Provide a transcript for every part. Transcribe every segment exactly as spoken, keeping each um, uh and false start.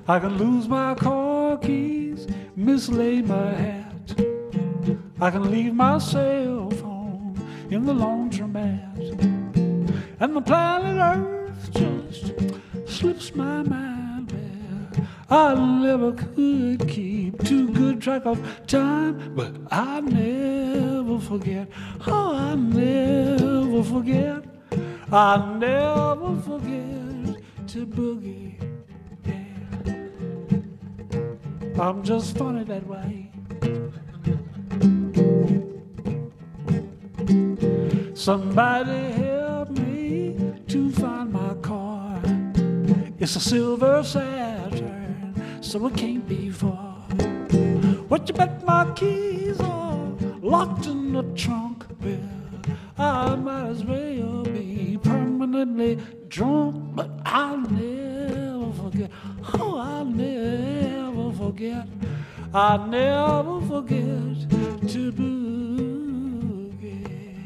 I can lose my car keys, mislay my hat. I can leave my cell phone in the laundromat. And the planet Earth just slips my mind where I never could keep too good track of time. But I never forget, oh, I never forget, I never forget to boogie. Yeah. I'm just funny that way. Somebody help me to find my car. It's a silver Saturn, so it can't be far. What you bet my keys are locked in the trunk? Well, I might as well be permanently drunk, but I'll never forget. Oh, I'll never forget. I'll never forget to boogie.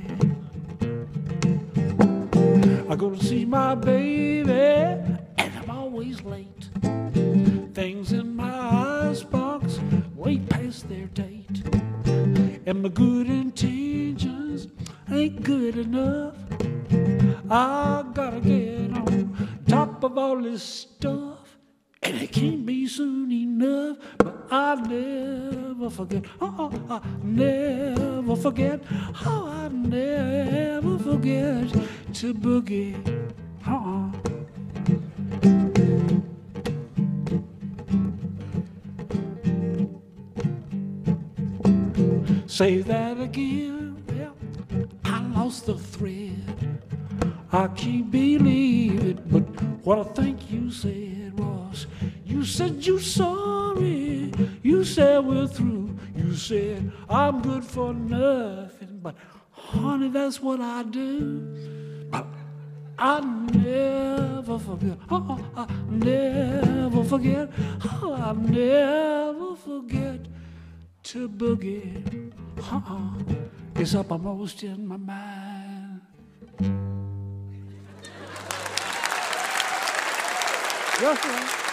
I go to see my baby, and I'm always late. Things in my icebox way past their date. And my good intentions ain't good enough. I gotta get on top of all this stuff, and it can't be soon enough. But I'll never forget, oh, I never forget, oh, I never forget to boogie. Uh-uh. Say that again, yeah, I lost the thread. I can't believe it, but what I think you said was, you said you're sorry, you said we're through, you said I'm good for nothing, but honey, that's what I do. But I never forget, oh, I never forget, oh, I never forget to boogie. Uh-uh. It's uppermost in my mind. Yes, sir.